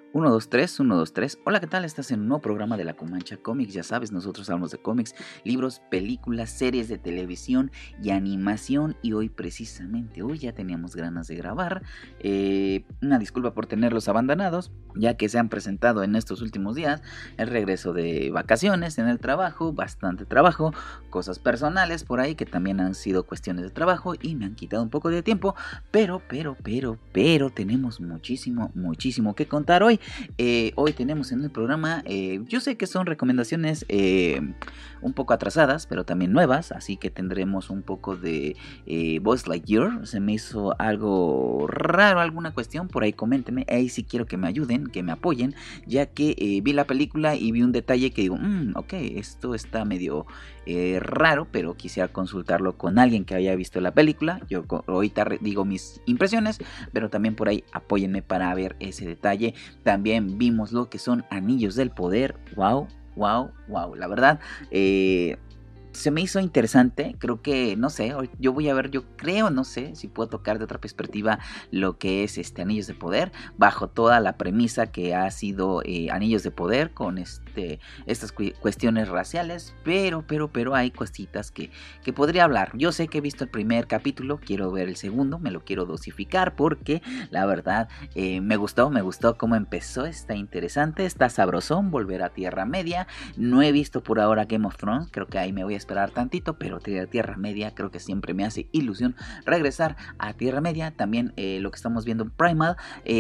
Uno, 2, 3, 1, 2, 3. Hola, ¿qué tal? Estás en un nuevo programa de La Comancha Comics. Ya sabes, nosotros hablamos de cómics, libros, películas, series de televisión y animación. Y hoy precisamente, hoy ya teníamos ganas de grabar. Una disculpa por tenerlos abandonados, ya que se han presentado en estos últimos días el regreso de vacaciones en el trabajo, bastante trabajo, cosas personales por ahí que también han sido cuestiones de trabajo y me han quitado un poco de tiempo. Pero tenemos muchísimo que contar hoy. Hoy tenemos en el programa, yo sé que son recomendaciones un poco atrasadas, pero también nuevas, así que tendremos un poco de Buzz Lightyear. Se me hizo algo raro, alguna cuestión, por ahí coméntenme, ahí sí quiero que me ayuden, que me apoyen, ya que vi la película y vi un detalle que digo, ok, esto está medio raro, pero quisiera consultarlo con alguien que haya visto la película. Yo ahorita digo mis impresiones, pero también por ahí apóyenme para ver ese detalle. También vimos lo que son Anillos del Poder. Wow, la verdad, se me hizo interesante. Creo que, no sé, yo voy a ver, yo creo, no sé si puedo tocar de otra perspectiva lo que es Anillos de Poder, bajo toda la premisa que ha sido Anillos de Poder, con estas cuestiones raciales, pero hay cositas que podría hablar. Yo sé que he visto el primer capítulo, quiero ver el segundo, me lo quiero dosificar, porque la verdad me gustó cómo empezó. Está interesante, está sabrosón volver a Tierra Media. No he visto por ahora Game of Thrones, creo que ahí me voy a esperar tantito, pero Tierra Media creo que siempre me hace ilusión regresar a Tierra Media. También lo que estamos viendo en Primal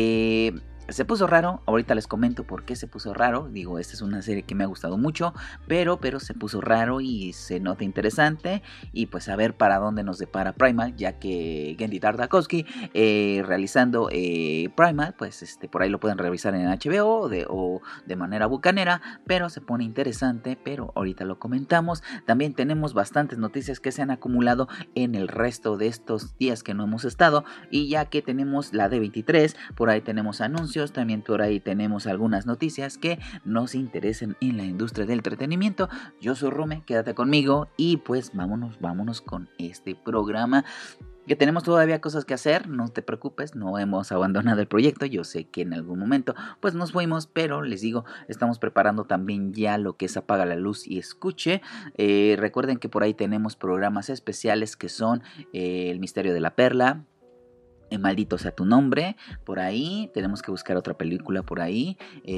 se puso raro. Ahorita les comento por qué se puso raro. Digo, esta es una serie que me ha gustado mucho, pero se puso raro y se nota interesante. Y pues a ver para dónde nos depara Primal, ya que Genndy Tartakovsky realizando Primal, pues por ahí lo pueden revisar en HBO o de manera bucanera, pero se pone interesante, pero ahorita lo comentamos. También tenemos bastantes noticias que se han acumulado en el resto de estos días que no hemos estado, y ya que tenemos la D23, por ahí tenemos anuncios, también por ahí tenemos algunas noticias que nos interesen en la industria del entretenimiento. Yo soy Rome, quédate conmigo y pues vámonos con este programa, que tenemos todavía cosas que hacer. No te preocupes, no hemos abandonado el proyecto. Yo sé que en algún momento pues nos fuimos, pero les digo, estamos preparando también ya lo que es Apaga la Luz y Escuche. Recuerden que por ahí tenemos programas especiales que son El Misterio de la Perla, Maldito sea tu nombre. Por ahí tenemos que buscar otra película por ahí.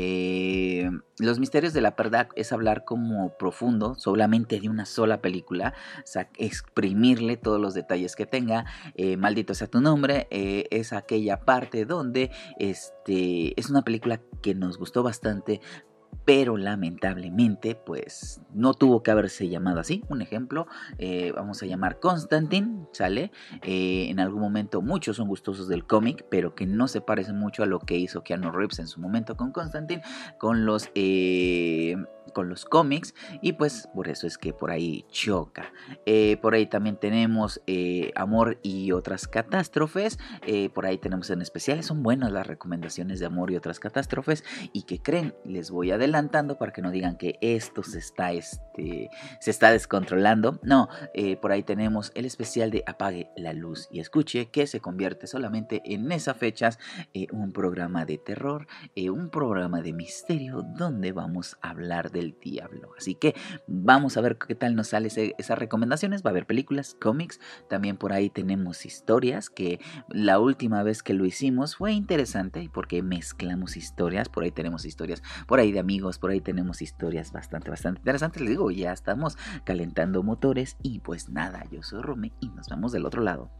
Los Misterios de la Perla es hablar como profundo solamente de una sola película, o sea, exprimirle todos los detalles que tenga. Maldito sea tu nombre es aquella parte donde es una película que nos gustó bastante, pero lamentablemente pues no tuvo que haberse llamado así. Un ejemplo, vamos a llamar Constantine, ¿sale? En algún momento muchos son gustosos del cómic, pero que no se parecen mucho a lo que hizo Keanu Reeves en su momento con Constantine, con los cómics, y pues por eso es que por ahí choca. Por ahí también tenemos Amor y otras catástrofes. Por ahí tenemos en especiales, son buenas las recomendaciones de Amor y otras catástrofes. Y que creen, les voy adelantando para que no digan que esto se está descontrolando. No, por ahí tenemos el especial de Apague la Luz y Escuche, que se convierte solamente en esas fechas un programa de terror, un programa de misterio, donde vamos a hablar del diablo. Así que vamos a ver qué tal nos sale esas recomendaciones. Va a haber películas, cómics, también por ahí tenemos historias, que la última vez que lo hicimos fue interesante porque mezclamos historias. Por ahí tenemos historias por ahí de amigos, por ahí tenemos historias bastante interesantes. Les digo, ya estamos calentando motores y pues nada, yo soy Rome y nos vemos del otro lado.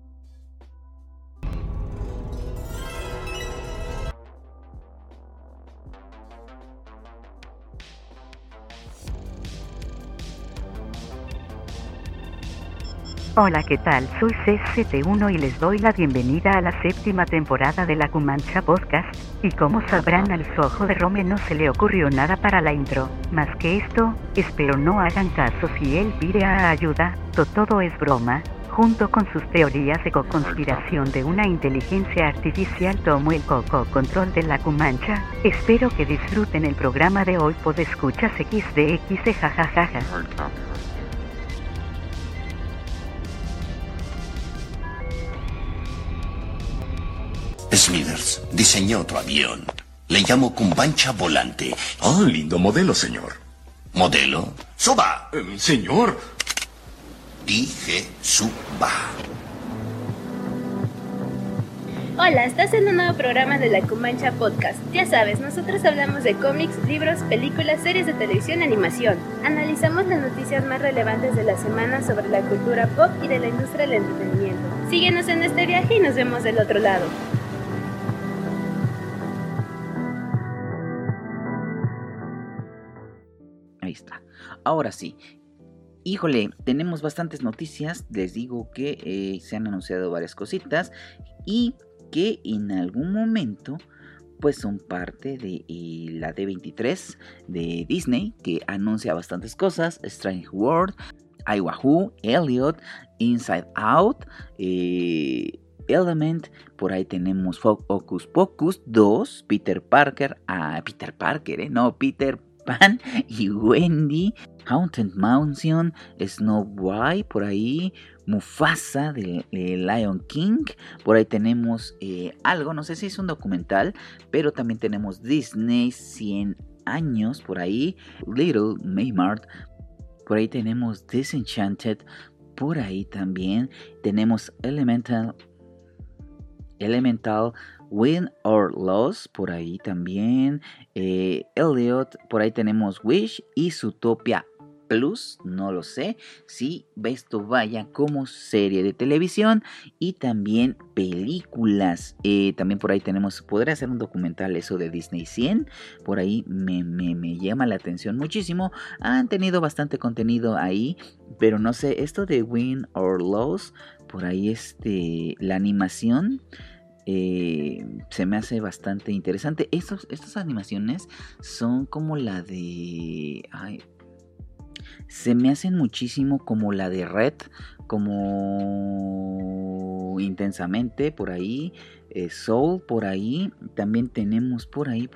Hola, ¿qué tal? Soy CCT1 y les doy la bienvenida a la 7ª temporada de La Comancha Podcast. Y como sabrán, al ojo de Rome no se le ocurrió nada para la intro. Más que esto, espero no hagan caso si él pide a ayuda. Todo es broma. Junto con sus teorías de conspiración de una inteligencia artificial, tomó el control de La Comancha. Espero que disfruten el programa de hoy. Podescuchas XDX, jajajaja. Smithers diseñó tu avión. Le llamo Cumbancha Volante. Ah, lindo modelo, señor. ¿Modelo? ¡Suba! Señor. Dije suba. Hola, estás en un nuevo programa de la Cumancha Podcast. Ya sabes, nosotros hablamos de cómics, libros, películas, series de televisión, animación. Analizamos las noticias más relevantes de la semana sobre la cultura pop y de la industria del entretenimiento. Síguenos en este viaje y nos vemos del otro lado. Ahí está. Ahora sí. Híjole, tenemos bastantes noticias. Les digo que se han anunciado varias cositas y que en algún momento pues son parte de la D23 de Disney, que anuncia bastantes cosas: Strange World, iWahoo, Elliot, Inside Out, Element. Por ahí tenemos Hocus Pocus 2, Peter Pan y Wendy, Haunted Mansion, Snow White, por ahí, Mufasa de Lion King. Por ahí tenemos algo, no sé si es un documental, pero también tenemos Disney 100 años, por ahí, Little Mermaid. Por ahí tenemos Disenchanted. Por ahí también tenemos Elemental, Win or Loss. Por ahí también Elliot. Por ahí tenemos Wish y Zootopia Plus. No lo sé si esto vaya como serie de televisión y también películas. También por ahí tenemos, podría ser un documental eso de Disney 100. Por ahí me llama la atención muchísimo. Han tenido bastante contenido ahí, pero no sé, esto de Win or Loss, por ahí la animación se me hace bastante interesante. Estas animaciones son como la de... se me hacen muchísimo como la de Red, como Intensamente, por ahí, Soul, por ahí. También tenemos por ahí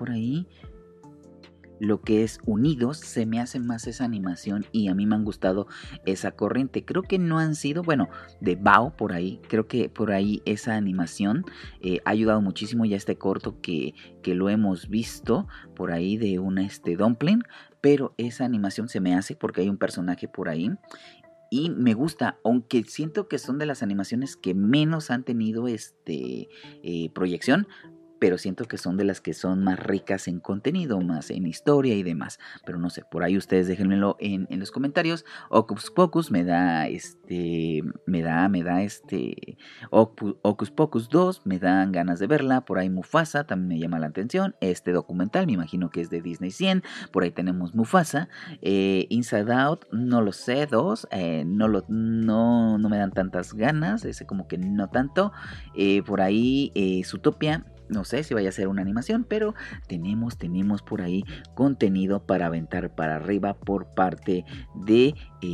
lo que es Unidos. Se me hace más esa animación y a mí me han gustado esa corriente. Creo que no han sido, bueno, de Bao por ahí. Creo que por ahí esa animación ha ayudado muchísimo. Ya este corto que lo hemos visto por ahí de una Dumpling. Pero esa animación se me hace porque hay un personaje por ahí y me gusta, aunque siento que son de las animaciones que menos han tenido proyección, pero siento que son de las que son más ricas en contenido, más en historia y demás. Pero no sé, por ahí ustedes déjenmelo en los comentarios. Hocus Pocus me da Hocus Pocus 2, me dan ganas de verla. Por ahí Mufasa también me llama la atención. Este documental me imagino que es de Disney 100. Por ahí tenemos Mufasa. Inside Out, no lo sé, 2. No me dan tantas ganas. Ese como que no tanto. Por ahí Zootopia. No sé si vaya a ser una animación, pero tenemos por ahí contenido para aventar para arriba por parte de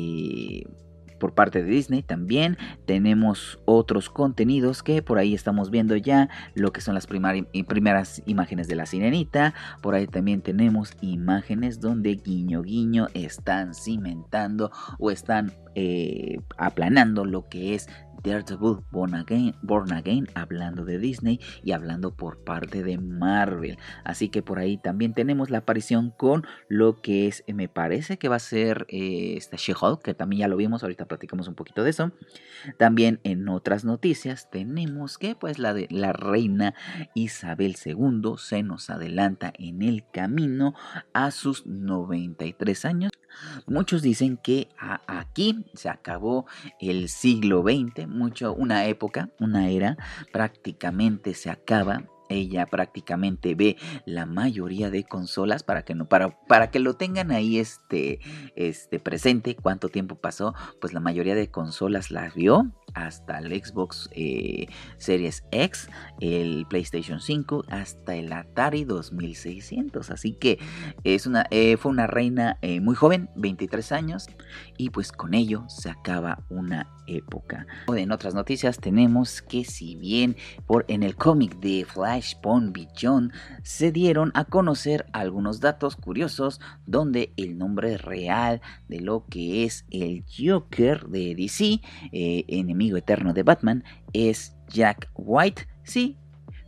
Disney. También tenemos otros contenidos que por ahí estamos viendo ya, lo que son las primeras imágenes de la Sirenita. Por ahí también tenemos imágenes donde guiño guiño están cimentando o están aplanando lo que es Daredevil Born Again, hablando de Disney y hablando por parte de Marvel. Así que por ahí también tenemos la aparición con lo que es, me parece que va a ser She-Hulk, que también ya lo vimos, ahorita platicamos un poquito de eso. También en otras noticias tenemos que pues la de la reina Isabel II se nos adelanta en el camino a sus 93 años. Muchos dicen que aquí se acabó el siglo XX, una época, una era, prácticamente se acaba. Ella prácticamente ve la mayoría de consolas para que lo tengan ahí presente. ¿Cuánto tiempo pasó? Pues la mayoría de consolas las vio, hasta el Xbox Series X, el PlayStation 5, hasta el Atari 2600. Así que fue una reina muy joven, 23 años, y pues con ello se acaba una época. En otras noticias tenemos que, si bien en el cómic de Flashpoint Beyond se dieron a conocer algunos datos curiosos, donde el nombre real de lo que es el Joker de DC, enemigo eterno de Batman, es Jack White. Sí,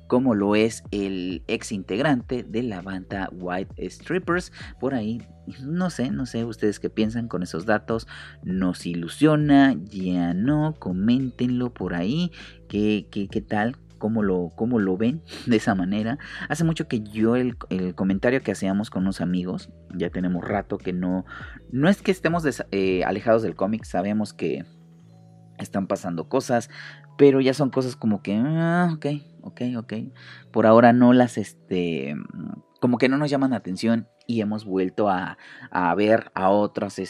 como lo es el ex integrante de la banda White Stripes. Por ahí, no sé ustedes qué piensan con esos datos. ¿Nos ilusiona? ¿Ya no? Coméntenlo por ahí. ¿Qué tal? ¿Cómo lo ven de esa manera? Hace mucho que yo el comentario que hacíamos con unos amigos, ya tenemos rato que no es que estemos alejados del cómic, sabemos que están pasando cosas, pero ya son cosas como que, ok, por ahora no las, como que no nos llaman la atención y hemos vuelto a ver a otros,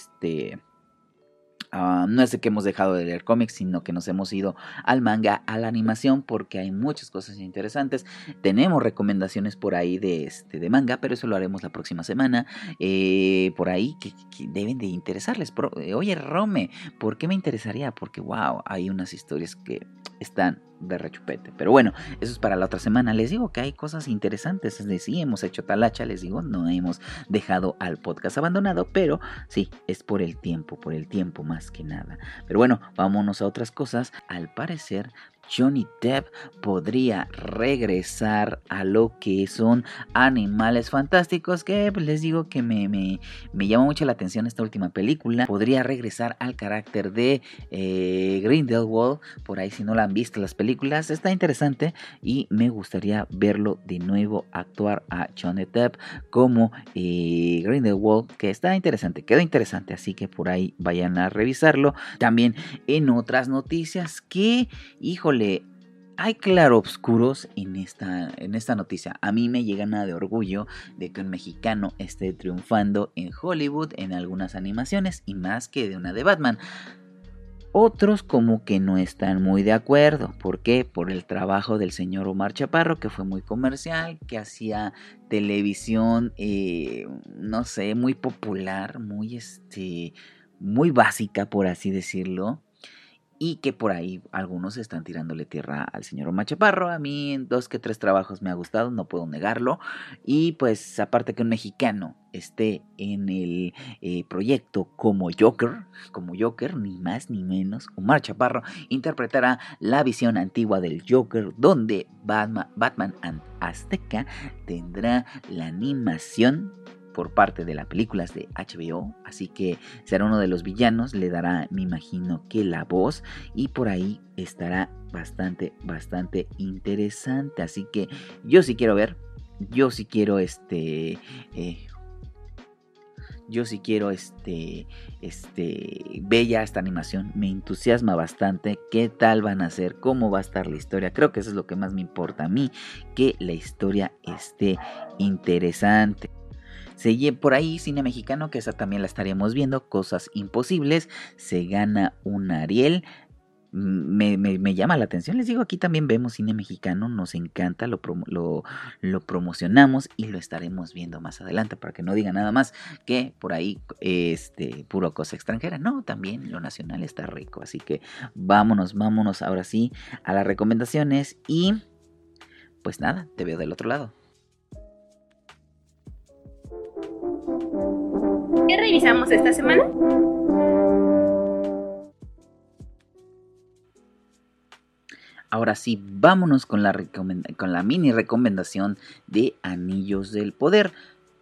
no es de que hemos dejado de leer cómics, sino que nos hemos ido al manga, a la animación, porque hay muchas cosas interesantes. Tenemos recomendaciones por ahí de manga, pero eso lo haremos la próxima semana. Por ahí que deben de interesarles. Oye, Rome, ¿por qué me interesaría? Porque wow, hay unas historias que están de rechupete. Pero bueno, eso es para la otra semana. Les digo que hay cosas interesantes. Es decir, sí, hemos hecho talacha, les digo, no hemos dejado al podcast abandonado, pero sí, es por el tiempo más que nada. Pero bueno, vámonos a otras cosas. Al parecer, Johnny Depp podría regresar a lo que son Animales Fantásticos, que pues, les digo que me llama mucho la atención esta última película. Podría regresar al carácter de Grindelwald. Por ahí, si no la han visto las películas, está interesante y me gustaría verlo de nuevo actuar a Johnny Depp como Grindelwald, que está interesante, quedó interesante, así que por ahí vayan a revisarlo. También en otras noticias que, híjole, hay claroscuros en esta noticia. A mí me llena de orgullo de que un mexicano esté triunfando en Hollywood en algunas animaciones y más que de una de Batman. Otros como que no están muy de acuerdo. ¿Por qué? Por el trabajo del señor Omar Chaparro, que fue muy comercial, que hacía televisión, no sé, muy popular, muy básica, por así decirlo. Y que por ahí algunos están tirándole tierra al señor Omar Chaparro. A mí en 2 que 3 trabajos me ha gustado, no puedo negarlo. Y pues aparte que un mexicano esté en el proyecto como Joker, ni más ni menos, Omar Chaparro interpretará la visión antigua del Joker, donde Batman Azteca tendrá la animación por parte de las películas de HBO, así que será uno de los villanos, le dará, me imagino que la voz, y por ahí estará bastante interesante, así que yo sí quiero ver, yo sí quiero ver ya esta animación, me entusiasma bastante, qué tal van a ser, cómo va a estar la historia. Creo que eso es lo que más me importa a mí, que la historia esté interesante. Sigue por ahí cine mexicano, que esa también la estaríamos viendo, Cosas Imposibles, se gana un Ariel. Me llama la atención, les digo, aquí también vemos cine mexicano, nos encanta, lo promocionamos y lo estaremos viendo más adelante, para que no digan nada más que por ahí puro cosa extranjera. No, también lo nacional está rico, así que vámonos ahora sí a las recomendaciones y pues nada, te veo del otro lado. ¿Qué revisamos esta semana? Ahora sí, vámonos con la mini recomendación de Anillos del Poder.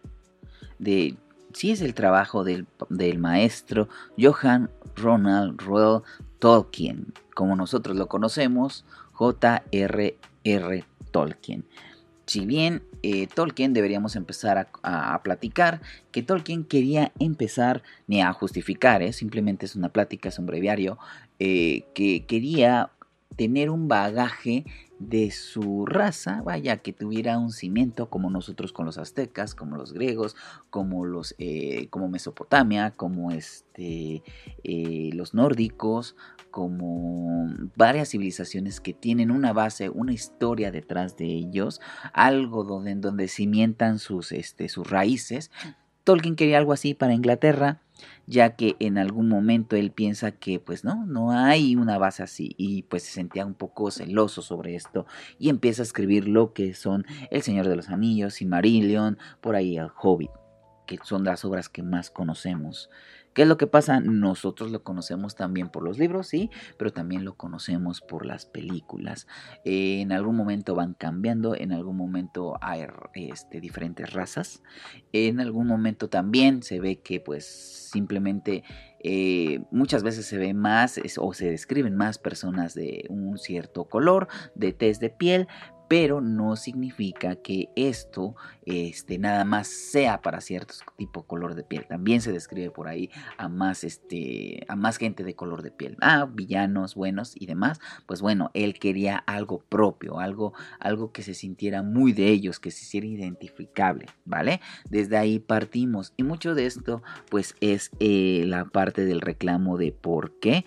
Sí, es el trabajo del maestro Johann Ronald Reuel Tolkien, como nosotros lo conocemos, J.R.R. Tolkien. Si bien Tolkien, deberíamos empezar a platicar que Tolkien quería empezar, ni a justificar, simplemente es una plática, es un breviario, que quería tener un bagaje de su raza, vaya, que tuviera un cimiento como nosotros con los aztecas, como los griegos, como Mesopotamia, como los nórdicos, como varias civilizaciones que tienen una base, una historia detrás de ellos, algo donde cimientan sus raíces. Tolkien quería algo así para Inglaterra, ya que en algún momento él piensa que pues no hay una base así, y pues se sentía un poco celoso sobre esto y empieza a escribir lo que son El Señor de los Anillos, Silmarillion, por ahí El Hobbit, que son las obras que más conocemos, ¿Qué es lo que pasa? Nosotros lo conocemos también por los libros, sí, pero también lo conocemos por las películas. En algún momento van cambiando, en algún momento hay diferentes razas, en algún momento también se ve que pues simplemente muchas veces se ve más o se describen más personas de un cierto color, de tez de piel, pero no significa que esto nada más sea para cierto tipo de color de piel. También se describe por ahí a más gente de color de piel. Villanos buenos y demás. Pues bueno, él quería algo propio, algo que se sintiera muy de ellos, que se hiciera identificable, ¿vale? Desde ahí partimos. Y mucho de esto, pues, es la parte del reclamo de por qué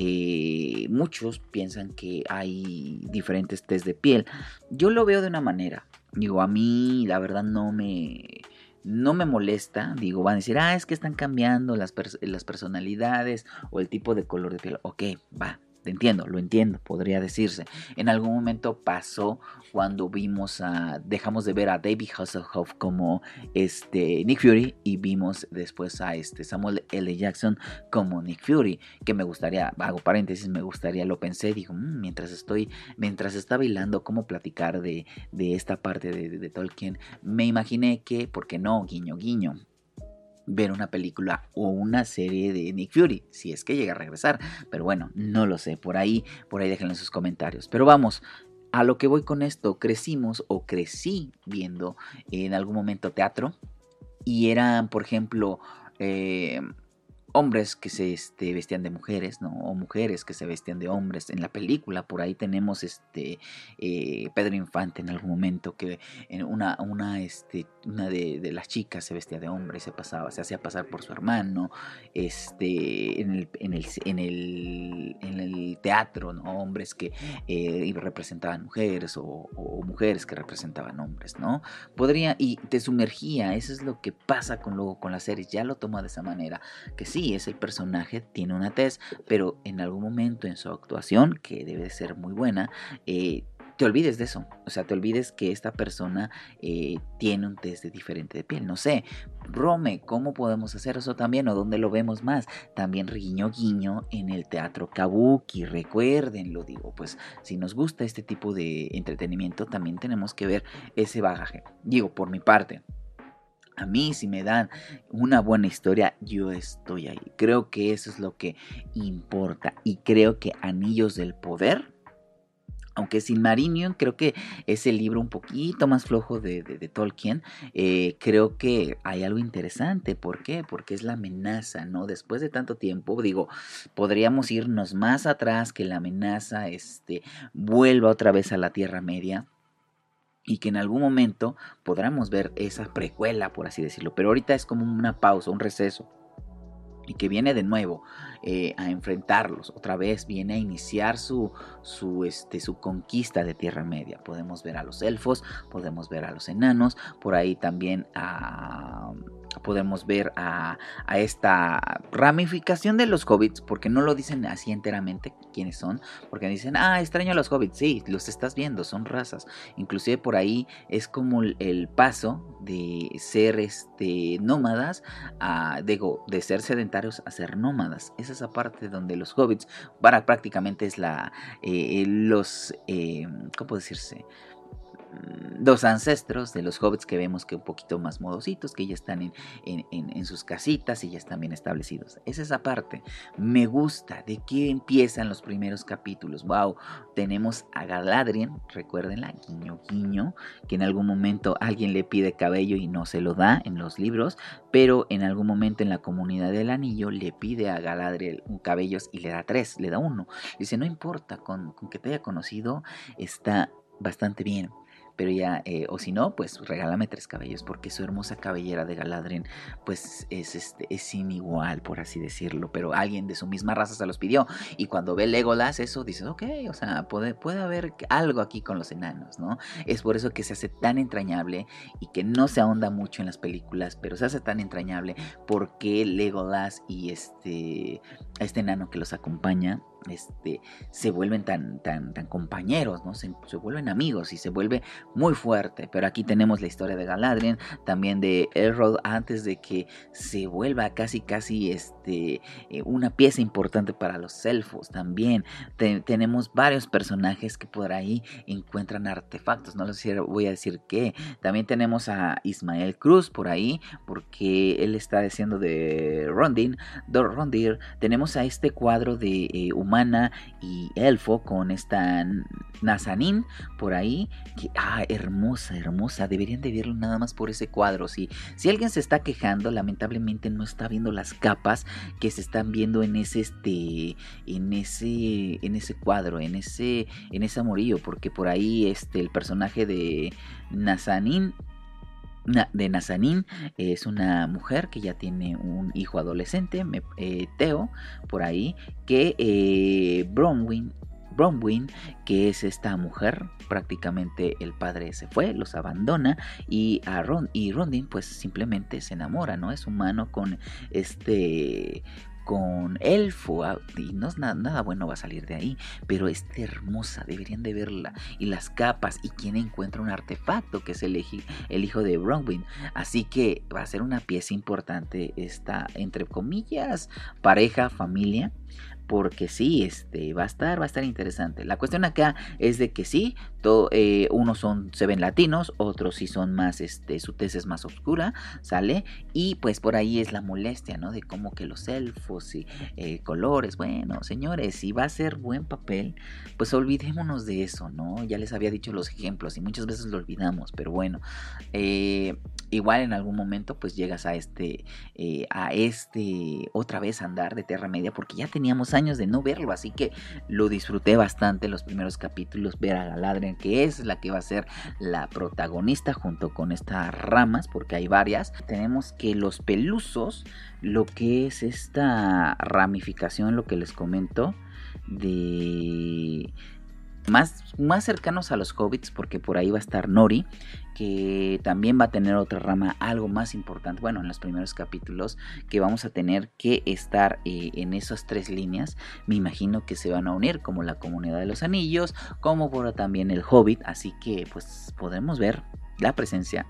muchos piensan que hay diferentes test de piel. Yo lo veo de una manera, digo, a mí la verdad no me molesta, digo, van a decir, es que están cambiando las personalidades o el tipo de color de piel, ok, va. Lo entiendo, podría decirse. En algún momento pasó cuando dejamos de ver a David Hasselhoff como Nick Fury y vimos después a Samuel L. Jackson como Nick Fury, que me gustaría, hago paréntesis, lo pensé, digo, mientras estaba hilando cómo platicar de esta parte de Tolkien, me imaginé que, ¿por qué no? Guiño, guiño. Ver una película o una serie de Nick Fury, si es que llega a regresar, pero bueno, no lo sé, por ahí déjenlo en sus comentarios, pero vamos, a lo que voy con esto, crecí viendo en algún momento teatro, y eran, por ejemplo, hombres que se vestían de mujeres, ¿no? O mujeres que se vestían de hombres. En la película, por ahí tenemos Pedro Infante en algún momento que en una de las chicas se vestía de hombre y se hacía pasar por su hermano. En el teatro, ¿no? Hombres que representaban mujeres o mujeres que representaban hombres, ¿no? Y te sumergía. Eso es lo que pasa con las series. Ya lo toma de esa manera, que sí, es el personaje, tiene una tez, pero en algún momento en su actuación, que debe ser muy buena, te olvides de eso, o sea, te olvides que esta persona tiene un test diferente de piel. No sé, Rome, ¿cómo podemos hacer eso también? ¿O dónde lo vemos más? También guiño guiño en el teatro kabuki, recuérdenlo, digo, pues si nos gusta este tipo de entretenimiento, también tenemos que ver ese bagaje. Digo, por mi parte, a mí, si me dan una buena historia, yo estoy ahí. Creo que eso es lo que importa. Y creo que Anillos del Poder, aunque Silmarillion, creo que es el libro un poquito más flojo de Tolkien, creo que hay algo interesante. ¿Por qué? Porque es la amenaza, ¿no? Después de tanto tiempo, digo, podríamos irnos más atrás, que la amenaza vuelva otra vez a la Tierra Media, y que en algún momento podamos ver esa precuela, por así decirlo. Pero ahorita es como una pausa, un receso. Y que viene de nuevo a enfrentarlos. Otra vez viene a iniciar su conquista de Tierra Media. Podemos ver a los elfos, podemos ver a los enanos. Por ahí también podemos ver a esta ramificación de los hobbits, porque no lo dicen así enteramente quiénes son, porque dicen, extraño a los hobbits. Sí, los estás viendo, son razas. Inclusive por ahí es como el paso de ser nómadas de ser sedentarios a ser nómadas. Es esa parte donde los hobbits prácticamente es ¿cómo puede decirse? Los ancestros de los hobbits que vemos que un poquito más modositos, que ya están en sus casitas y ya están bien establecidos. Es esa parte. Me gusta de que empiezan los primeros capítulos. Wow, tenemos a Galadriel, recuérdenla, guiño guiño, que en algún momento alguien le pide cabello y no se lo da en los libros, pero en algún momento en la Comunidad del Anillo le pide a Galadriel un cabellos y le da 3, le da 1. Dice, no importa, con que te haya conocido está bastante bien. Pero ya, o si no, pues regálame 3 cabellos, porque su hermosa cabellera de Galadriel, pues es sin igual, por así decirlo. Pero alguien de su misma raza se los pidió. Y cuando ve Legolas eso, dices, ok, o sea, puede haber algo aquí con los enanos, ¿no? Es por eso que se hace tan entrañable y que no se ahonda mucho en las películas, pero se hace tan entrañable porque Legolas y este enano que los acompaña se vuelven tan compañeros, ¿no? Se vuelven amigos y se vuelve muy fuerte. Pero aquí tenemos la historia de Galadriel, también de Elrond, antes de que se vuelva casi una pieza importante para los elfos. También tenemos varios personajes que por ahí encuentran artefactos, no les voy a decir qué. También tenemos a Ismael Cruz por ahí, porque él está diciendo de Rondir. Tenemos a este cuadro de humana y elfo con esta Nazanin por ahí, que hermosa, deberían de verlo nada más por ese cuadro. Si alguien se está quejando, lamentablemente no está viendo las capas que se están viendo en ese cuadro, en ese amorillo, porque por ahí el personaje de Nazanin es una mujer que ya tiene un hijo adolescente, Theo, por ahí, que Bronwyn, que es esta mujer, prácticamente el padre se fue, los abandona, y Rondin pues simplemente se enamora, ¿no? Es humano con elfo, y no es nada bueno va a salir de ahí, pero es hermosa, deberían de verla. Y las capas, y quien encuentra un artefacto que es el hijo de Bronwyn, así que va a ser una pieza importante esta, entre comillas, pareja, familia, porque sí, va a estar interesante. La cuestión acá es de que sí, unos se ven latinos, otros sí son más, su tez es más oscura, ¿sale? Y pues por ahí es la molestia, ¿no? De cómo que los elfos y colores, bueno, señores, si va a ser buen papel, pues olvidémonos de eso, ¿no? Ya les había dicho los ejemplos y muchas veces lo olvidamos, pero bueno, igual en algún momento pues llegas a otra vez andar de Tierra Media, porque ya teníamos años de no verlo, así que lo disfruté bastante los primeros capítulos, ver a Galadriel, que es la que va a ser la protagonista junto con estas ramas, porque hay varias. Tenemos que los pelusos, lo que es esta ramificación, lo que les comento, de más cercanos a los hobbits, porque por ahí va a estar Nori, que también va a tener otra rama algo más importante, bueno, en los primeros capítulos, que vamos a tener que estar en esas 3 líneas. Me imagino que se van a unir, como la Comunidad de los Anillos, como por también el Hobbit, así que pues podremos ver la presencia,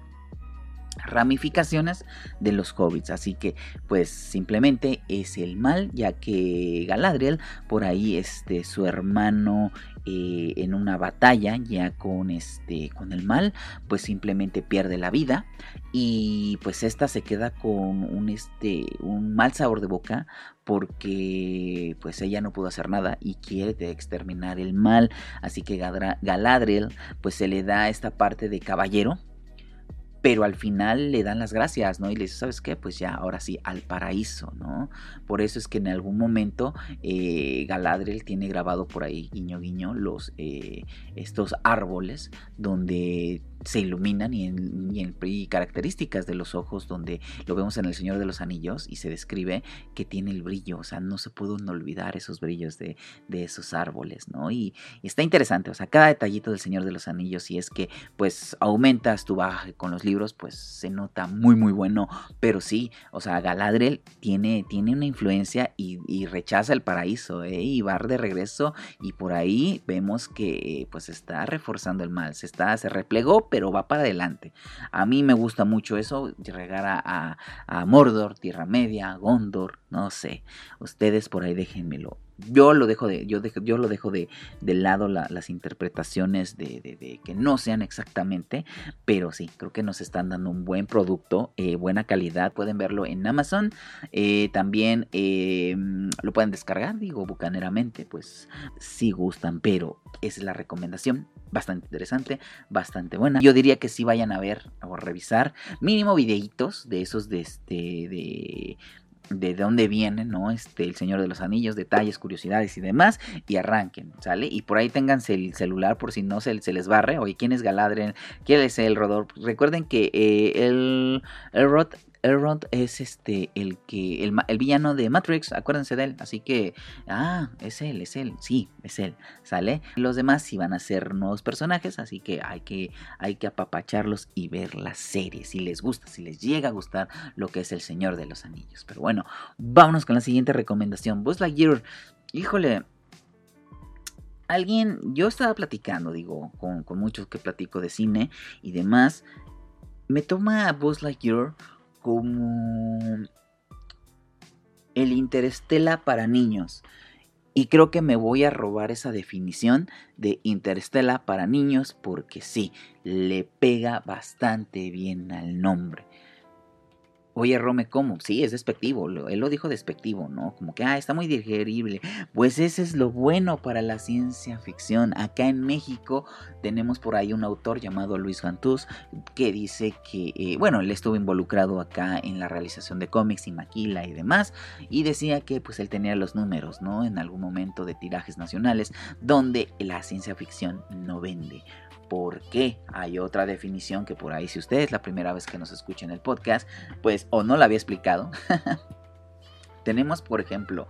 ramificaciones de los hobbits, así que pues simplemente es el mal, ya que Galadriel por ahí su hermano en una batalla ya con el mal, pues simplemente pierde la vida, y pues esta se queda con un mal sabor de boca, porque pues ella no pudo hacer nada y quiere exterminar el mal, así que Galadriel pues se le da esta parte de caballero, pero al final le dan las gracias, ¿no? Y le dice, ¿sabes qué? Pues ya, ahora sí, al paraíso, ¿no? Por eso es que en algún momento Galadriel tiene grabado por ahí, guiño, guiño, estos árboles donde se iluminan y características de los ojos, donde lo vemos en El Señor de los Anillos y se describe que tiene el brillo, o sea, no se pueden olvidar esos brillos de esos árboles, ¿no? Y está interesante, o sea, cada detallito del Señor de los Anillos, si es que pues aumentas tu bagaje con los libros, pues se nota muy muy bueno, pero sí, o sea, Galadriel tiene una influencia y rechaza el paraíso, y va de regreso, y por ahí vemos que pues está reforzando el mal, se replegó, pero va para adelante. A mí me gusta mucho eso, llegar a Mordor, Tierra Media, Gondor, no sé, ustedes por ahí déjenmelo. Yo lo dejo de lado las interpretaciones de que no sean exactamente, pero sí, creo que nos están dando un buen producto, buena calidad. Pueden verlo en Amazon, también lo pueden descargar, digo, bucaneramente, pues si gustan, pero esa es la recomendación, bastante interesante, bastante buena. Yo diría que sí vayan a ver o revisar mínimo videitos de esos de dónde vienen, ¿no? El Señor de los Anillos, detalles, curiosidades y demás, y arranquen, ¿sale? Y por ahí ténganse el celular por si no se les barre. Oye, ¿quién es Galadriel? ¿Quién es Elrond? Recuerden que Elrond es el villano de Matrix, acuérdense de él, así que, es él, sí, es él, ¿sale? Los demás sí van a ser nuevos personajes, así que hay que apapacharlos y ver la serie, si les gusta, si les llega a gustar lo que es El Señor de los Anillos. Pero bueno, vámonos con la siguiente recomendación. Buzz Lightyear, híjole, yo estaba platicando, con muchos que platico de cine y demás, me toma a Buzz Lightyear como el Interstellar para niños. Y creo que me voy a robar esa definición de Interstellar para niños porque sí, le pega bastante bien al nombre. Oye, Rome, ¿cómo? Sí, es despectivo, él lo dijo despectivo, ¿no? Como que, está muy digerible. Pues ese es lo bueno para la ciencia ficción. Acá en México tenemos por ahí un autor llamado Luis Gantús que dice que, él estuvo involucrado acá en la realización de cómics y maquila y demás, y decía que pues él tenía los números, ¿no? En algún momento de tirajes nacionales donde la ciencia ficción no vende. ¿Por qué? Hay otra definición que por ahí, si usted es la primera vez que nos escucha en el podcast, pues o no la había explicado. Tenemos, por ejemplo,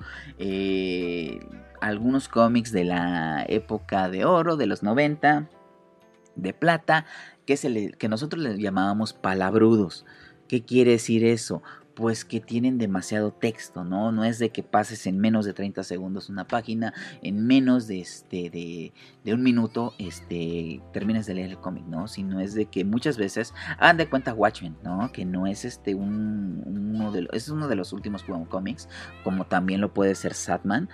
algunos cómics de la época de oro, de los 90, de plata, que nosotros les llamábamos palabrudos. ¿Qué quiere decir eso? Pues que tienen demasiado texto, ¿no? No es de que pases en menos de 30 segundos una página, en menos de un minuto terminas de leer el cómic, ¿no? Sino es de que muchas veces, hagan de cuenta Watchmen, ¿no? Que no es es uno de los últimos cómics, como también lo puede ser Sandman,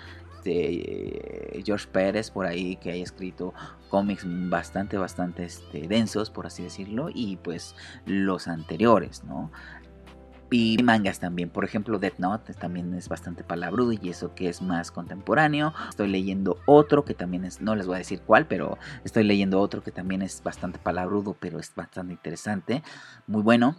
de George Pérez por ahí, que haya escrito cómics bastante densos, por así decirlo, y pues los anteriores, ¿no? Y mangas también, por ejemplo Death Note también es bastante palabrudo y eso que es más contemporáneo. Estoy leyendo otro que también es, no les voy a decir cuál, pero estoy leyendo otro que también es bastante palabrudo, pero es bastante interesante, muy bueno.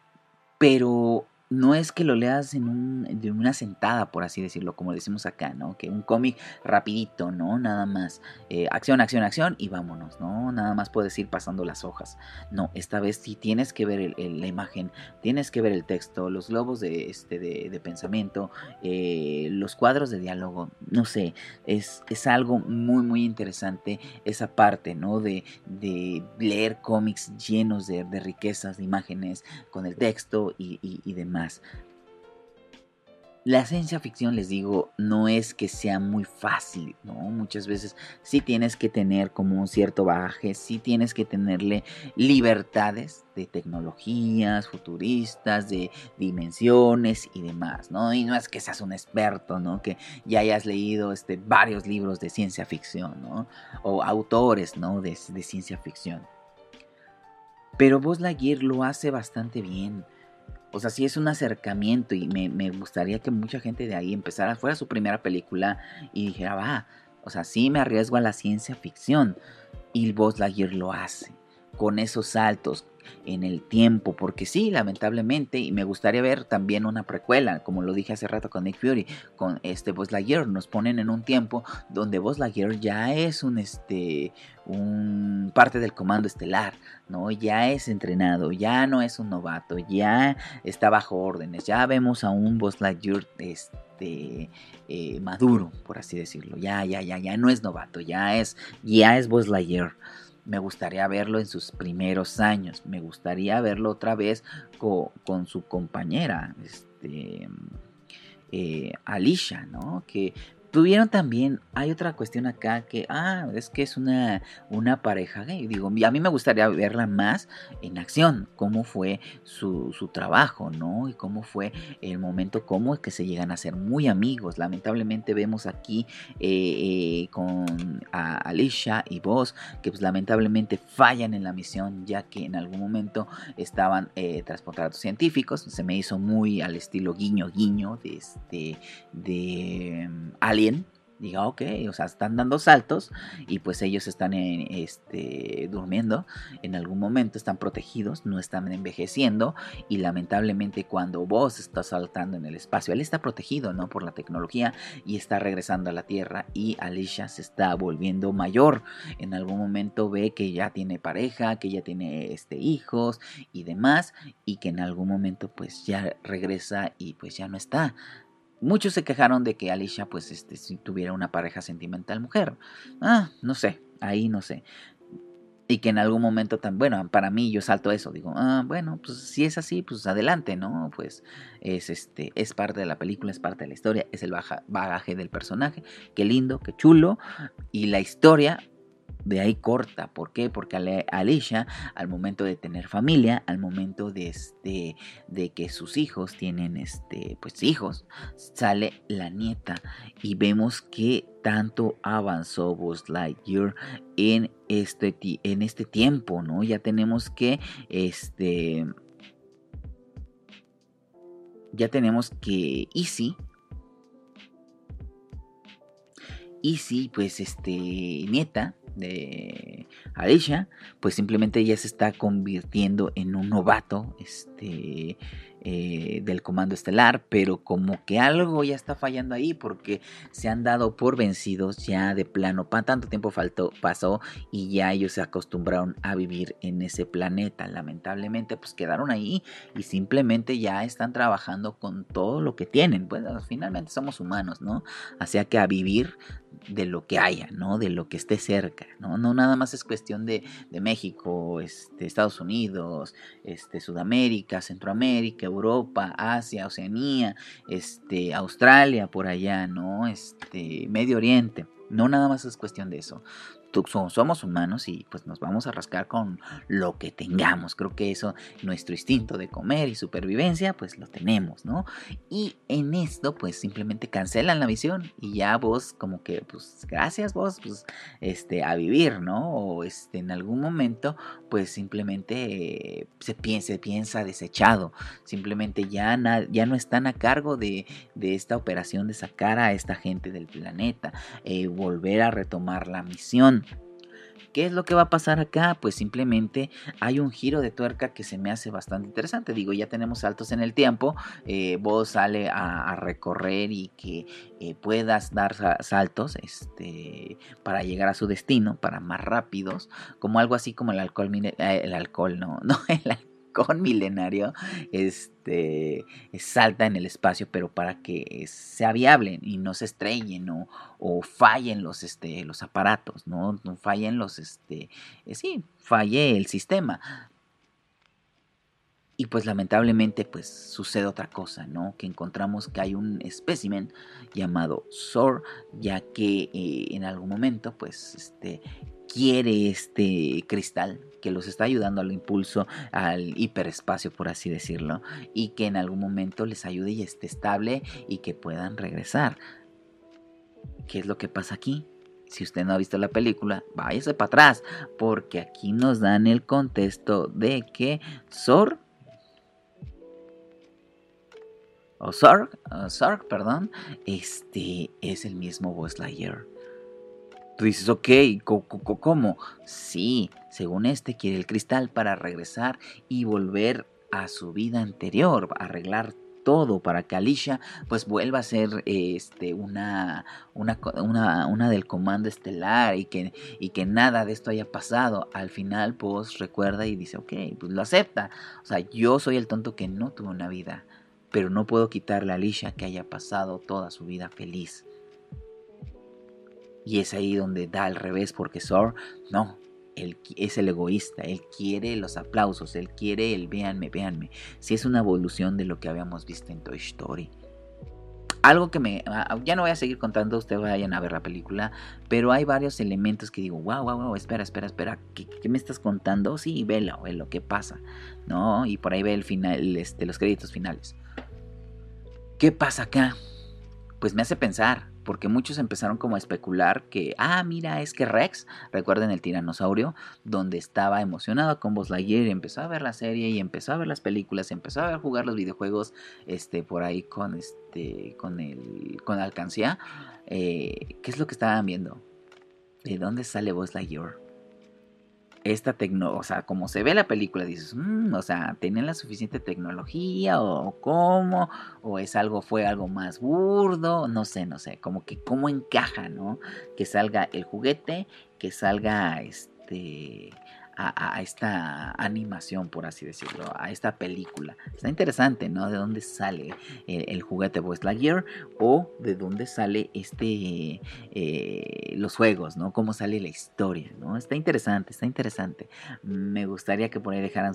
Pero no es que lo leas de una sentada, por así decirlo, como decimos acá, ¿no? Que un cómic rapidito, ¿no? Nada más acción y vámonos, ¿no? Nada más puedes ir pasando las hojas. No, esta vez sí tienes que ver la imagen, tienes que ver el texto, los globos de pensamiento, los cuadros de diálogo, no sé, es algo muy, muy interesante esa parte, ¿no? De leer cómics llenos de riquezas, de imágenes, con el texto y demás. La ciencia ficción, les digo, no es que sea muy fácil, ¿no? Muchas veces sí tienes que tener como un cierto bagaje, sí tienes que tenerle libertades de tecnologías futuristas, de dimensiones y demás, ¿no? Y no es que seas un experto, ¿no? Que ya hayas leído varios libros de ciencia ficción, ¿no? O autores, ¿no? de ciencia ficción. Pero Buzz Lightyear lo hace bastante bien. O sea, sí es un acercamiento y me gustaría que mucha gente de ahí fuera su primera película y dijera, va, o sea, sí me arriesgo a la ciencia ficción. Y Buzz Lightyear lo hace, con esos saltos en el tiempo, porque sí, lamentablemente, y me gustaría ver también una precuela, como lo dije hace rato con Nick Fury, con Buzz Lightyear, nos ponen en un tiempo donde Buzz Lightyear ya es un parte del comando estelar, ¿no? Ya es entrenado, ya no es un novato, ya está bajo órdenes, ya vemos a un Buzz Lightyear maduro, por así decirlo, ya no es novato, ya es Buzz Lightyear. Me gustaría verlo en sus primeros años. Me gustaría verlo otra vez con su compañera, Alicia, ¿no? Que tuvieron también, hay otra cuestión acá que, es que es una pareja gay. Digo, a mí me gustaría verla más en acción, cómo fue su trabajo, ¿no? Y cómo fue el momento, cómo es que se llegan a ser muy amigos. Lamentablemente vemos aquí con Alicia y Buzz, que pues lamentablemente fallan en la misión, ya que en algún momento estaban transportados científicos. Se me hizo muy al estilo guiño de Alien. Diga, ok, o sea, están dando saltos y pues ellos están durmiendo en algún momento, están protegidos, no están envejeciendo y lamentablemente cuando Buzz está saltando en el espacio, él está protegido, ¿no? Por la tecnología y está regresando a la Tierra y Alicia se está volviendo mayor. En algún momento ve que ya tiene pareja, que ya tiene hijos y demás y que en algún momento pues ya regresa y pues ya no está. Muchos se quejaron de que Alicia pues si tuviera una pareja sentimental mujer. No sé, ahí no sé. Y que en algún momento bueno, para mí yo salto eso, digo, bueno, pues si es así, pues adelante, ¿no? Pues es parte de la película, es parte de la historia, es el bagaje del personaje, qué lindo, qué chulo, y la historia de ahí corta. ¿Por qué? Porque Alicia, al momento de tener familia, al momento de que sus hijos tienen pues hijos, sale la nieta y vemos que tanto avanzó Buzz Lightyear en este tiempo, ¿no? Ya tenemos que Easy, pues nieta de Alicia, pues simplemente ella se está convirtiendo en un novato del Comando Estelar, pero como que algo ya está fallando ahí, porque se han dado por vencidos ya de plano. Tanto tiempo pasó y ya ellos se acostumbraron a vivir en ese planeta. Lamentablemente pues quedaron ahí y simplemente ya están trabajando con todo lo que tienen. Bueno, finalmente somos humanos, ¿no? Así que a vivir de lo que haya, ¿no? De lo que esté cerca, ¿no? No nada más es cuestión de México, Estados Unidos, Sudamérica, Centroamérica, Europa, Asia, Oceanía, Australia, por allá, ¿no? Medio Oriente. No nada más es cuestión de eso. Somos humanos y pues nos vamos a rascar con lo que tengamos. Creo que eso, nuestro instinto de comer y supervivencia, pues lo tenemos, ¿no? Y en esto pues simplemente cancelan la misión y ya vos como que pues gracias vos, pues a vivir, ¿no? O en algún momento pues simplemente se piensa desechado. Simplemente ya no están a cargo de esta operación de sacar a esta gente del planeta, volver a retomar la misión. ¿Qué es lo que va a pasar acá? Pues simplemente hay un giro de tuerca que se me hace bastante interesante. Digo, ya tenemos saltos en el tiempo. Vos sale a recorrer y que puedas dar saltos para llegar a su destino, para más rápidos. Como algo así como el alcohol milenario salta en el espacio, pero para que sea viable y no se estrellen o fallen los aparatos, no fallen falle el sistema. Y pues lamentablemente pues sucede otra cosa, ¿no? Que encontramos que hay un espécimen llamado Zor, ya que en algún momento pues quiere este cristal que los está ayudando al impulso al hiperespacio, por así decirlo, y que en algún momento les ayude y esté estable y que puedan regresar. ¿Qué es lo que pasa aquí? Si usted no ha visto la película, váyase para atrás, porque aquí nos dan el contexto de que Zor, perdón, es el mismo Buzz Lightyear. Tú dices, ok, ¿cómo? Sí, según quiere el cristal para regresar y volver a su vida anterior, arreglar todo para que Alicia pues vuelva a ser una del Comando Estelar y que nada de esto haya pasado. Al final pues recuerda y dice, ok, pues lo acepta. O sea, yo soy el tonto que no tuvo una vida, pero no puedo quitarle a Alicia que haya pasado toda su vida feliz. Y es ahí donde da al revés, porque Zor, no, él es el egoísta, él quiere los aplausos, él quiere el véanme. Sí, es una evolución de lo que habíamos visto en Toy Story. Algo que ya no voy a seguir contando, ustedes vayan a ver la película, pero hay varios elementos que digo, wow, espera, ¿qué me estás contando? Sí, velo, ¿qué pasa? ¿No? Y por ahí ve el final, los créditos finales. ¿Qué pasa acá? Pues me hace pensar, porque muchos empezaron como a especular que, mira, es que Rex, recuerden el tiranosaurio, donde estaba emocionado con Buzz Lightyear y empezó a ver la serie y empezó a ver las películas, empezó a jugar los videojuegos, por ahí con la alcancía. ¿Qué es lo que estaban viendo? ¿De dónde sale Buzz Lightyear? O sea, como se ve la película, dices, o sea, ¿tienen la suficiente tecnología o cómo? ¿O fue algo más burdo? No sé, como que cómo encaja, ¿no? Que salga el juguete, que salga a esta animación, por así decirlo, a esta película. Está interesante, ¿no? De dónde sale el juguete Buzz Lightyear o de dónde sale los juegos, ¿no? Cómo sale la historia, ¿no? Está interesante. Me gustaría que por ahí dejaran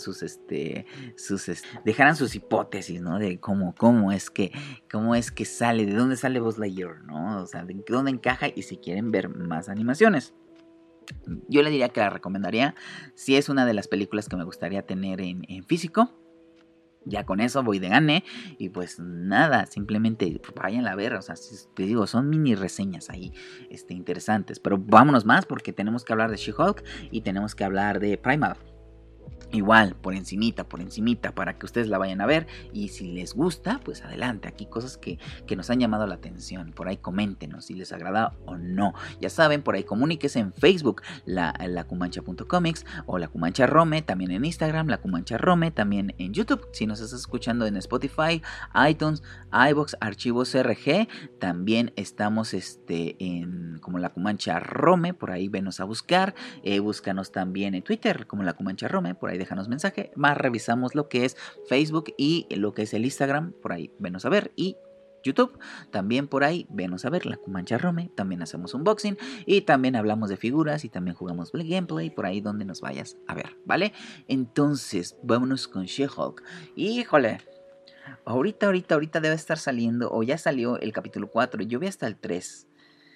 dejaran sus hipótesis, ¿no? De cómo es que sale, de dónde sale Buzz Lightyear, ¿no? O sea, de dónde encaja y si quieren ver más animaciones. Yo le diría que la recomendaría. Si es una de las películas que me gustaría tener en físico. Ya con eso voy de gane. Y pues nada, simplemente vayan a ver. O sea, te digo, son mini reseñas ahí interesantes. Pero vámonos más porque tenemos que hablar de She-Hulk y tenemos que hablar de Primal. Igual, por encimita, para que ustedes la vayan a ver. Y si les gusta, pues adelante. Aquí cosas que nos han llamado la atención. Por ahí coméntenos si les agrada o no. Ya saben, por ahí comuníquense en Facebook, lacumancha.comics o La Cumancha Rome. También en Instagram, La Cumancha Rome. También en YouTube, si nos estás escuchando en Spotify, iTunes, iVoox, archivos RG. También estamos como La Cumancha Rome. Por ahí venos a buscar. Búscanos también en Twitter como La Cumancha Rome. Por ahí déjanos mensaje, más revisamos lo que es Facebook y lo que es el Instagram, por ahí venos a ver, y YouTube, también por ahí venos a ver, La Cumancha Rome, también hacemos unboxing y también hablamos de figuras y también jugamos gameplay, por ahí donde nos vayas a ver, ¿vale? Entonces, vámonos con She-Hulk. Híjole, ahorita debe estar saliendo, o ya salió el capítulo 4, yo vi hasta el 3,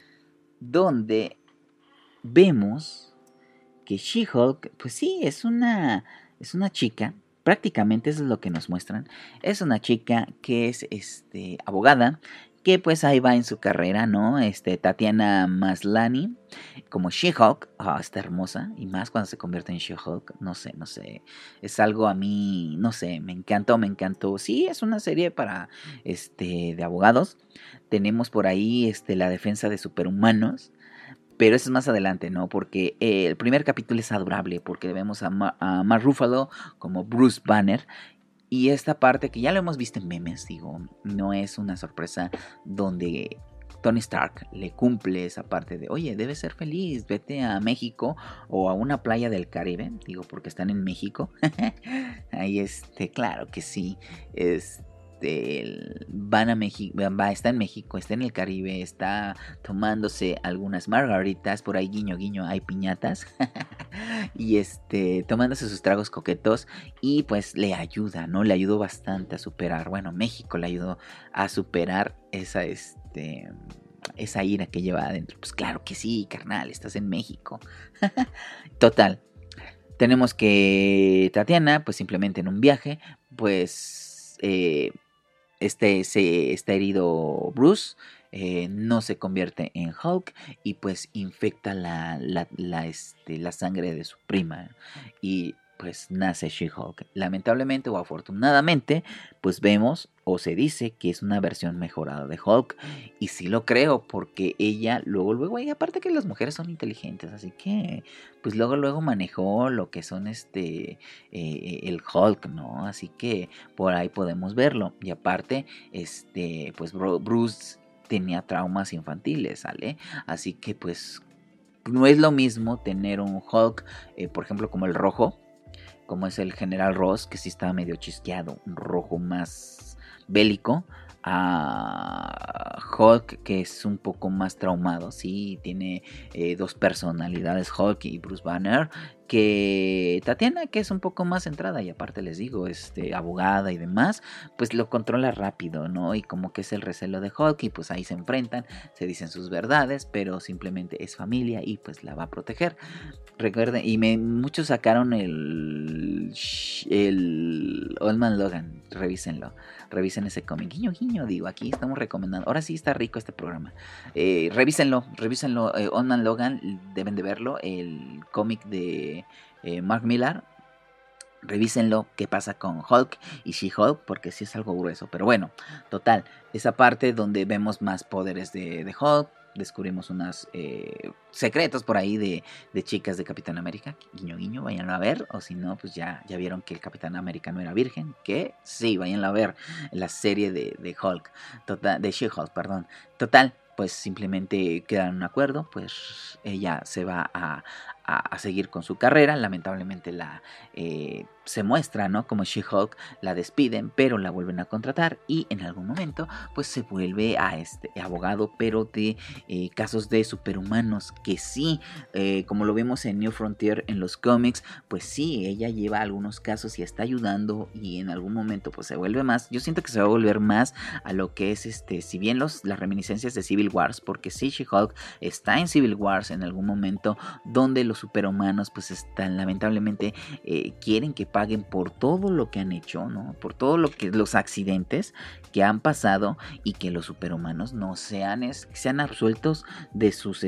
donde vemos que She-Hulk, pues sí, es una chica, prácticamente eso es lo que nos muestran. Es una chica que es abogada, que pues ahí va en su carrera, ¿no? Tatiana Maslany, como She-Hulk, está hermosa, y más cuando se convierte en She-Hulk, no sé, es algo a mí, no sé, me encantó. Sí, es una serie para, de abogados. Tenemos por ahí, la defensa de superhumanos. Pero eso es más adelante, ¿no? Porque el primer capítulo es adorable. Porque vemos a Mark Ruffalo como Bruce Banner. Y esta parte que ya lo hemos visto en memes, digo, no es una sorpresa. Donde Tony Stark le cumple esa parte de, oye, debes ser feliz, vete a México o a una playa del Caribe. Digo, porque están en México. Ahí claro que sí. Van a México, está en México, está en el Caribe, está tomándose algunas margaritas, por ahí guiño guiño hay piñatas y tomándose sus tragos coquetos y pues le ayuda, ¿no? Le ayudó bastante a superar, bueno, México le ayudó a superar esa ira que lleva adentro. Pues claro que sí, carnal, estás en México. Total, tenemos que Tatiana, pues simplemente en un viaje, pues está herido Bruce, no se convierte en Hulk y pues infecta la sangre de su prima y pues nace She-Hulk. Lamentablemente o afortunadamente, pues vemos o se dice que es una versión mejorada de Hulk. Y sí lo creo, porque ella luego, y aparte que las mujeres son inteligentes, así que pues luego manejó lo que son el Hulk, ¿no? Así que por ahí podemos verlo. Y aparte, pues Bruce tenía traumas infantiles, ¿sale? Así que pues no es lo mismo tener un Hulk, por ejemplo, como el rojo, como es el General Ross, que sí estaba medio chisqueado, un rojo más bélico, a Hulk, que es un poco más traumado, sí, tiene dos personalidades, Hulk y Bruce Banner, que Tatiana, que es un poco más centrada, y aparte les digo, abogada y demás, pues lo controla rápido, ¿no? Y como que es el recelo de Hulk, y pues ahí se enfrentan, se dicen sus verdades, pero simplemente es familia y pues la va a proteger. Recuerden, y muchos sacaron el Old Man Logan, revisen ese cómic, guiño, digo, aquí estamos recomendando, ahora sí está rico este programa, revísenlo, Old Man Logan, deben de verlo, el cómic de Mark Millar, revísenlo, qué pasa con Hulk y She-Hulk, porque sí es algo grueso, pero bueno, total, esa parte donde vemos más poderes de Hulk, descubrimos unos secretos por ahí de chicas de Capitán América, guiño, váyanlo a ver, o si no, pues ya vieron que el Capitán América no era virgen, que sí, váyanlo a ver, la serie de Hulk, de She-Hulk, perdón, total, pues simplemente quedan en un acuerdo, pues ella se va a a seguir con su carrera. Lamentablemente se muestra, ¿no? Como She-Hulk, la despiden, pero la vuelven a contratar y en algún momento pues se vuelve a abogado, pero de casos de superhumanos, que sí, como lo vemos en New Frontier en los cómics, pues sí, ella lleva algunos casos y está ayudando, y en algún momento pues se vuelve más, yo siento que se va a volver más a lo que es si bien las reminiscencias de Civil Wars, porque sí, She-Hulk está en Civil Wars en algún momento, donde los superhumanos pues están, lamentablemente, quieren que paguen por todo lo que han hecho, ¿no? Por todo lo que los accidentes que han pasado, y que los superhumanos no sean absueltos de sus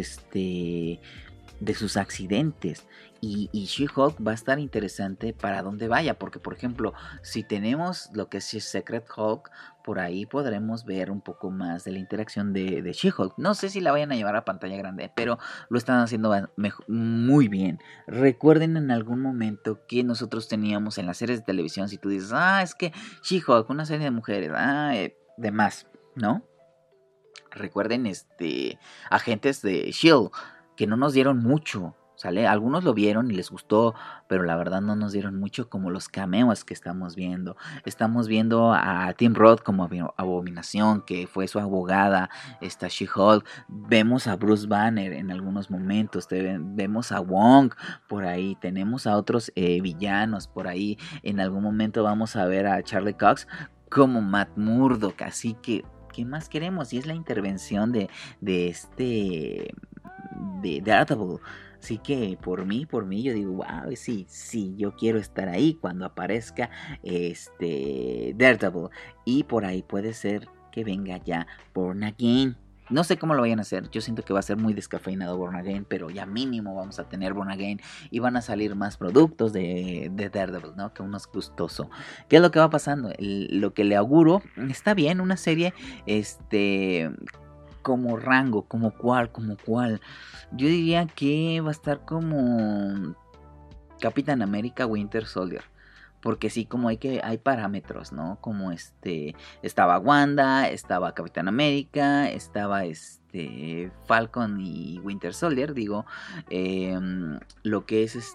accidentes. Y She-Hulk va a estar interesante para dónde vaya, porque por ejemplo, si tenemos lo que es Secret Hulk, por ahí podremos ver un poco más de la interacción de She-Hulk. No sé si la vayan a llevar a pantalla grande, pero lo están haciendo muy bien. Recuerden en algún momento que nosotros teníamos en las series de televisión, si tú dices, es que She-Hulk, una serie de mujeres, demás, ¿no? Recuerden Agentes de S.H.I.E.L.D., que no nos dieron mucho, ¿sale? Algunos lo vieron y les gustó, pero la verdad no nos dieron mucho, como los cameos que estamos viendo. Estamos viendo a Tim Roth como Abominación, que fue su abogada, She-Hulk. Vemos a Bruce Banner en algunos momentos, vemos a Wong por ahí, tenemos a otros villanos por ahí. En algún momento vamos a ver a Charlie Cox como Matt Murdock, así que ¿qué más queremos? Y es la intervención de Daredevil. Así que por mí yo digo, wow, sí, yo quiero estar ahí cuando aparezca Daredevil. Y por ahí puede ser que venga ya Born Again. No sé cómo lo vayan a hacer, yo siento que va a ser muy descafeinado Born Again, pero ya mínimo vamos a tener Born Again y van a salir más productos de Daredevil, ¿no? Que uno es gustoso. ¿Qué es lo que va pasando? Lo que le auguro, está bien, una serie, como rango, como cuál. Yo diría que va a estar como Capitán América Winter Soldier. Porque sí, como hay parámetros, ¿no? Como estaba Wanda, estaba Capitán América, estaba Falcon y Winter Soldier, digo, lo que es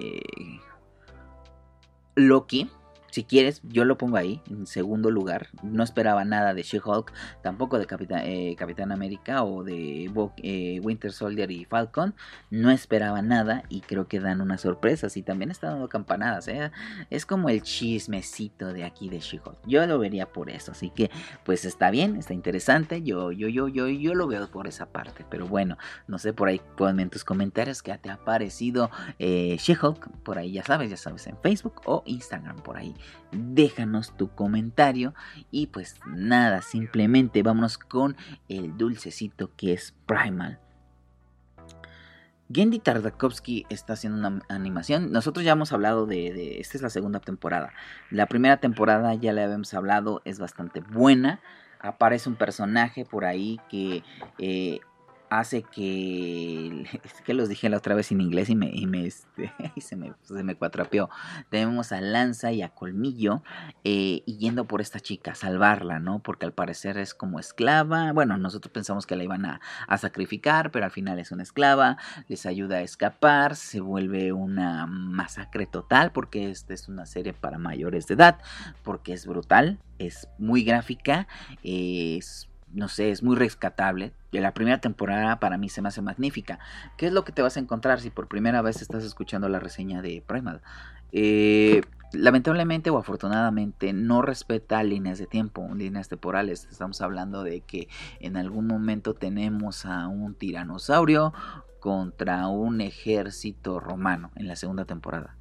Loki. Si quieres, yo lo pongo ahí, en segundo lugar. No esperaba nada de She-Hulk, tampoco de Capitán América o de Winter Soldier y Falcon. No esperaba nada y creo que dan unas sorpresas. Y también está dando campanadas, ¿eh? Es como el chismecito de aquí de She-Hulk. Yo lo vería por eso, así que pues está bien, está interesante. Yo lo veo por esa parte. Pero bueno, no sé, por ahí ponme en tus comentarios qué te ha parecido She-Hulk. Por ahí ya sabes, en Facebook o Instagram, por ahí. Déjanos tu comentario y pues nada, simplemente vámonos con el dulcecito que es Primal. Genndy Tartakovsky está haciendo una animación. Nosotros ya hemos hablado de esta es la segunda temporada. La primera temporada ya la habíamos hablado, es bastante buena. Aparece un personaje por ahí que hace que... Es que los dije la otra vez en inglés y se me cuatrapeó. Tenemos a Lanza y a Colmillo y yendo por esta chica a salvarla, ¿no? Porque al parecer es como esclava. Bueno, nosotros pensamos que la iban a sacrificar, pero al final es una esclava. Les ayuda a escapar. Se vuelve una masacre total porque esta es una serie para mayores de edad. Porque es brutal, es muy gráfica, no sé, es muy rescatable. La primera temporada para mí se me hace magnífica. ¿Qué es lo que te vas a encontrar si por primera vez estás escuchando la reseña de Primal? Lamentablemente o afortunadamente no respeta líneas de tiempo, líneas temporales. Estamos hablando de que en algún momento tenemos a un tiranosaurio contra un ejército romano en la segunda temporada.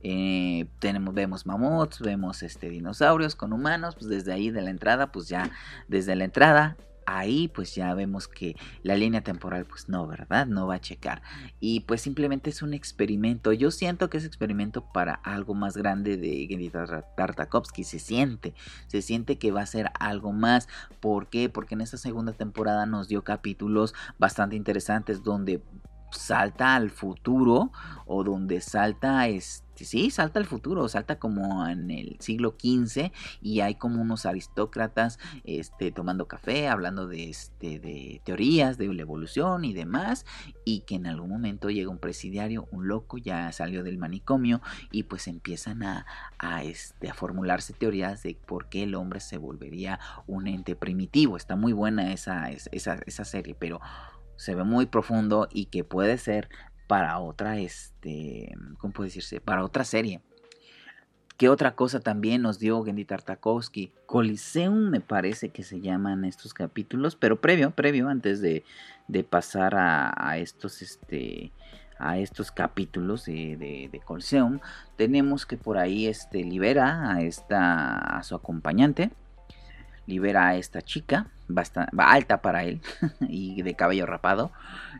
Vemos mamuts, vemos dinosaurios con humanos, pues desde ahí de la entrada, pues ya desde la entrada ahí pues ya vemos que la línea temporal pues no, ¿verdad? No va a checar y pues simplemente es un experimento. Yo siento que es experimento para algo más grande de Genndy Tartakovsky. Se siente que va a ser algo más. ¿Por qué? Porque en esta segunda temporada nos dio capítulos bastante interesantes donde salta al futuro, o donde salta salta al futuro, salta como en el siglo XV, y hay como unos aristócratas tomando café, hablando de teorías de la evolución y demás, y que en algún momento llega un presidiario, un loco, ya salió del manicomio, y pues empiezan a formularse teorías de por qué el hombre se volvería un ente primitivo. Está muy buena esa serie, pero se ve muy profundo, y que puede ser para otra, ¿cómo puede decirse? Para otra serie. ¿Qué otra cosa también nos dio Genndy Tartakovsky? Coliseum me parece que se llaman estos capítulos, pero previo, antes de pasar a estos, a estos capítulos de Coliseum, tenemos que por ahí libera a su acompañante, libera a esta chica, bastante alta para él, y de cabello rapado.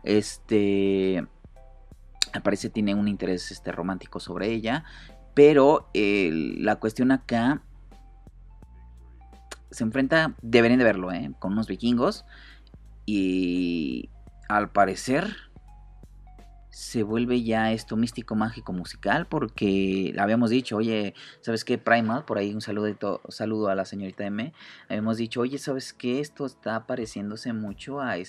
Al parecer tiene un interés romántico sobre ella, pero la cuestión acá se enfrenta, deberían de verlo, con unos vikingos, y al parecer se vuelve ya esto místico, mágico, musical, porque habíamos dicho, oye, ¿sabes qué? Primal, por ahí un saludo a la señorita M, habíamos dicho, oye, ¿sabes qué? Esto está pareciéndose mucho a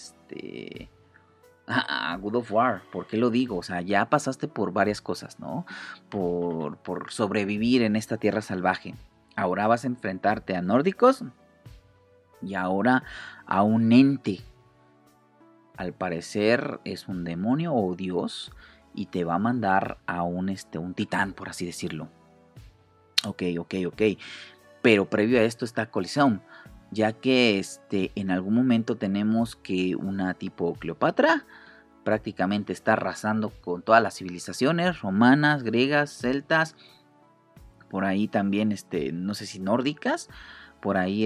God of War. ¿Por qué lo digo? O sea, ya pasaste por varias cosas, ¿no? Por sobrevivir en esta tierra salvaje. Ahora vas a enfrentarte a nórdicos, y ahora a un ente. Al parecer es un demonio o dios, y te va a mandar a un titán, por así decirlo. Ok. Pero previo a esto está Coliseum, ya que en algún momento tenemos que una tipo Cleopatra prácticamente está arrasando con todas las civilizaciones romanas, griegas, celtas, por ahí también no sé si nórdicas, por ahí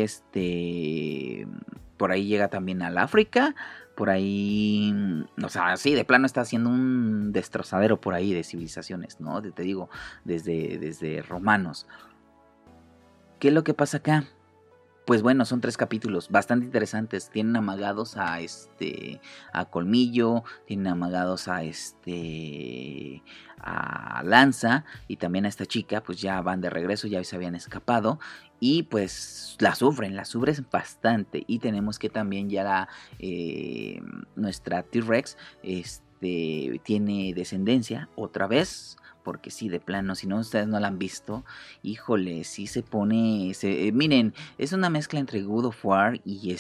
llega también al África, por ahí, o sea, sí, de plano está haciendo un destrozadero por ahí de civilizaciones, ¿no? Te digo, desde romanos. ¿Qué es lo que pasa acá? Pues bueno, son 3 capítulos bastante interesantes. Tienen amagados a Colmillo, tienen amagados a Lanza, y también a esta chica, pues ya van de regreso, ya se habían escapado, y pues la sufren bastante. Y tenemos que también ya nuestra T-Rex tiene descendencia otra vez. Porque sí, de plano, si no, ustedes no la han visto, híjole, sí se pone, miren, es una mezcla entre God of War y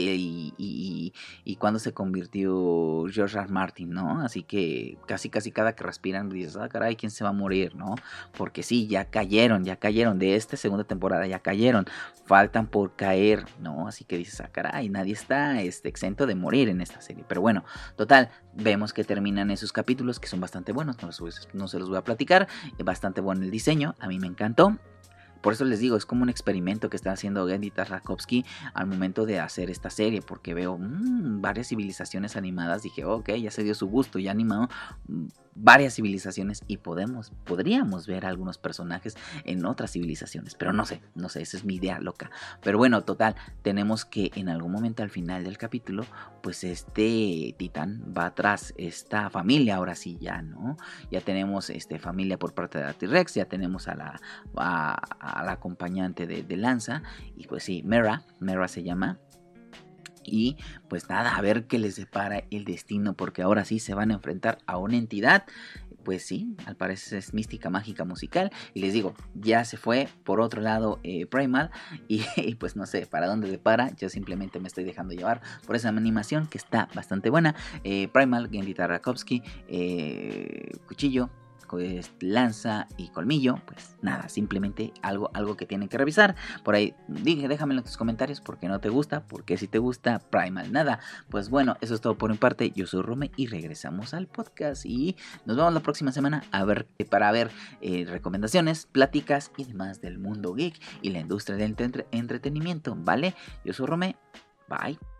y cuando se convirtió George R. R. Martin, ¿no? Así que casi cada que respiran dices, caray, ¿quién se va a morir, no? Porque sí, ya cayeron, de esta segunda temporada ya cayeron, faltan por caer, ¿no? Así que dices, caray, nadie está exento de morir en esta serie. Pero bueno, total, vemos que terminan esos capítulos, que son bastante buenos, no se los voy a platicar, bastante bueno el diseño, a mí me encantó. Por eso les digo, es como un experimento que está haciendo Genndy Tartakovsky al momento de hacer esta serie, porque veo varias civilizaciones animadas, dije, ok, ya se dio su gusto, ya animó varias civilizaciones, y podríamos ver algunos personajes en otras civilizaciones, pero no sé, esa es mi idea loca. Pero bueno, total, tenemos que en algún momento al final del capítulo, pues titán va tras esta familia, ahora sí ya, ¿no? Ya tenemos familia por parte de la T-Rex, ya tenemos a la acompañante de Lanza, y pues sí, Mera se llama. Y pues nada, a ver qué les depara el destino, porque ahora sí se van a enfrentar a una entidad, pues sí, al parecer es mística, mágica, musical. Y les digo, ya se fue por otro lado Primal, y pues no sé para dónde depara. Yo simplemente me estoy dejando llevar por esa animación que está bastante buena. Primal, Genndy Tartakovsky, Cuchillo, Lanza y Colmillo, pues nada, simplemente algo que tienen que revisar. Por ahí déjamelo en tus comentarios porque no te gusta, porque si te gusta Primal, nada. Pues bueno, eso es todo por mi parte. Yo soy Rome y regresamos al podcast, y nos vemos la próxima semana para ver recomendaciones, pláticas y demás del mundo geek y la industria del entretenimiento, ¿vale? Yo soy Rome, bye.